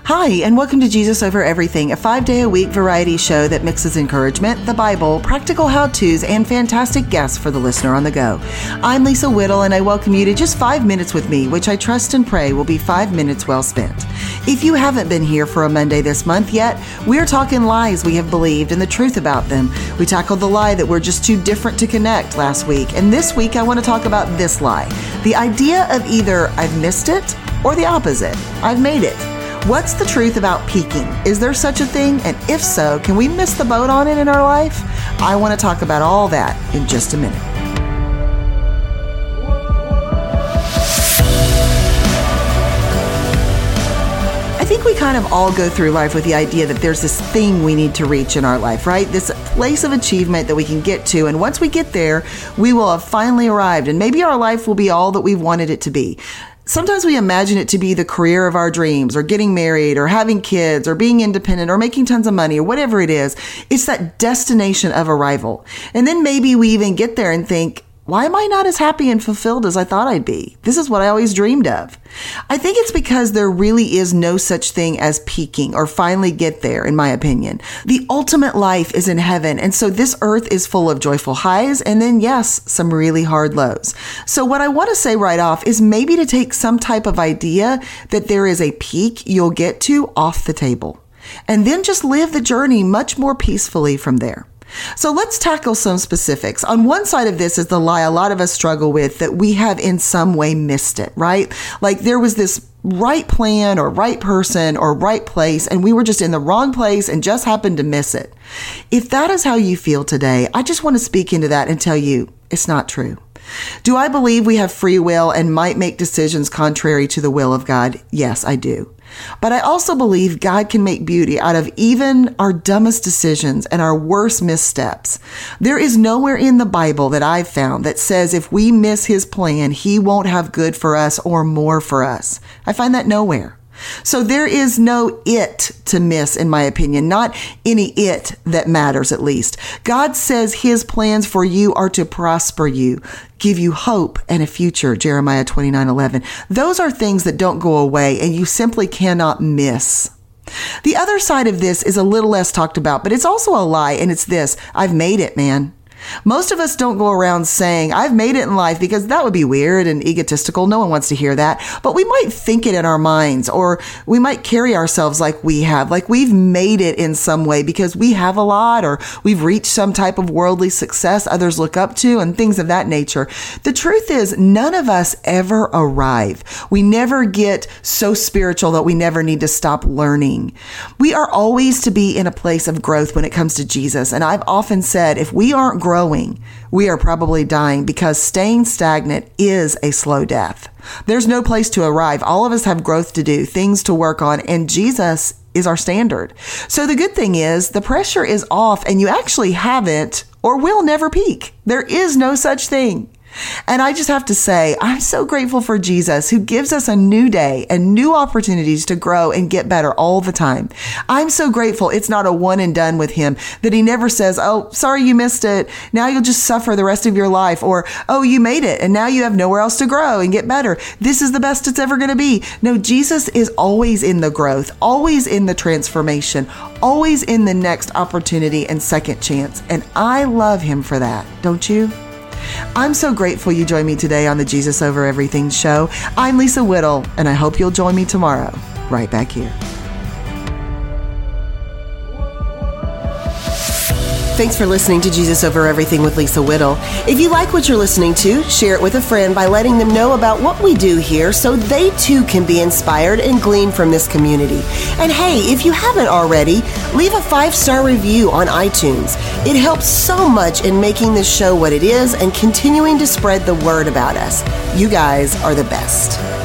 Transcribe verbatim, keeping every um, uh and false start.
Hi, and welcome to Jesus Over Everything, a five-day-a-week variety show that mixes encouragement, the Bible, practical how-tos, and fantastic guests for the listener on the go. I'm Lisa Whittle, and I welcome you to just five minutes with me, which I trust and pray will be five minutes well spent. If you haven't been here for a Monday this month yet, we're talking lies we have believed and the truth about them. We tackled the lie that we're just too different to connect last week, and this week I want to talk about this lie, the idea of either I've missed it or the opposite, I've made it. What's the truth about peaking? Is there such a thing? And if so, can we miss the boat on it in our life? I want to talk about all that in just a minute. I think we kind of all go through life with the idea that there's this thing we need to reach in our life, right? This place of achievement that we can get to. And once we get there, we will have finally arrived. And maybe our life will be all that we've wanted it to be. Sometimes we imagine it to be the career of our dreams, or getting married, or having kids, or being independent, or making tons of money, or whatever it is. It's that destination of arrival. And then maybe we even get there and think, why am I not as happy and fulfilled as I thought I'd be? This is what I always dreamed of. I think it's because there really is no such thing as peaking or finally get there, in my opinion. The ultimate life is in heaven, and so this earth is full of joyful highs and then, yes, some really hard lows. So what I want to say right off is maybe to take some type of idea that there is a peak you'll get to off the table, and then just live the journey much more peacefully from there. So let's tackle some specifics. On one side of this is the lie a lot of us struggle with, that we have in some way missed it, right? Like there was this right plan or right person or right place, and we were just in the wrong place and just happened to miss it. If that is how you feel today, I just want to speak into that and tell you it's not true. Do I believe we have free will and might make decisions contrary to the will of God? Yes, I do. But I also believe God can make beauty out of even our dumbest decisions and our worst missteps. There is nowhere in the Bible that I've found that says if we miss his plan, he won't have good for us or more for us. I find that nowhere. So there is no it to miss, in my opinion, not any it that matters, at least. God says his plans for you are to prosper you, give you hope and a future, Jeremiah twenty-nine eleven. Those are things that don't go away and you simply cannot miss. The other side of this is a little less talked about, but it's also a lie, and it's this: I've made it, man. Most of us don't go around saying, I've made it in life, because that would be weird and egotistical. No one wants to hear that. But we might think it in our minds, or we might carry ourselves like we have, like we've made it in some way because we have a lot, or we've reached some type of worldly success others look up to, and things of that nature. The truth is, none of us ever arrive. We never get so spiritual that we never need to stop learning. We are always to be in a place of growth when it comes to Jesus. And I've often said, if we aren't growing, Growing, we are probably dying, because staying stagnant is a slow death. There's no place to arrive. All of us have growth to do, things to work on, and Jesus is our standard. So the good thing is the pressure is off, and you actually haven't or will never peak. There is no such thing. And I just have to say, I'm so grateful for Jesus, who gives us a new day and new opportunities to grow and get better all the time. I'm so grateful it's not a one and done with him, that he never says, oh, sorry you missed it, now you'll just suffer the rest of your life, or, oh, you made it and now you have nowhere else to grow and get better. This is the best it's ever going to be. No, Jesus is always in the growth, always in the transformation, always in the next opportunity and second chance. And I love him for that, don't you? I'm so grateful you joined me today on the Jesus Over Everything show. I'm Lisa Whittle, and I hope you'll join me tomorrow, right back here. Thanks for listening to Jesus Over Everything with Lisa Whittle. If you like what you're listening to, share it with a friend by letting them know about what we do here so they too can be inspired and glean from this community. And hey, if you haven't already, leave a five-star review on iTunes. It helps so much in making this show what it is and continuing to spread the word about us. You guys are the best.